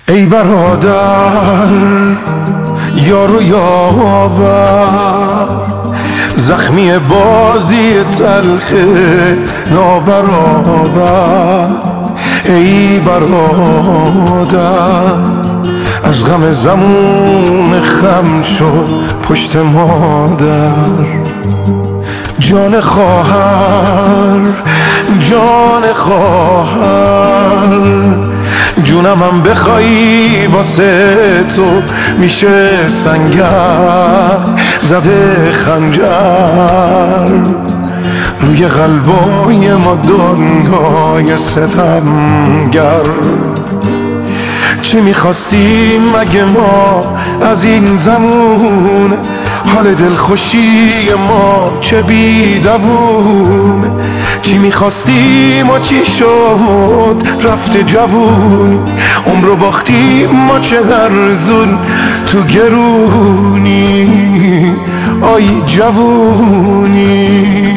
ای برادر یار و یاور، زخمی بازی تلخ نابرابر. ای برادر از غم زمون خم شد پشت مادر. جان خواهر جان خواهر، جونم هم بخوایی واسه تو میشه سنگر زده خنجر. روی قلبای ما دنیای ستمگر. چی میخواستیم مگه ما از این زمون؟ حال دلخوشی ما چه بیدوون. چی میخواستیم و چی شد رفت جوون. عمر رو باختیم ما چه ارزون تو گرونی. آی جوونی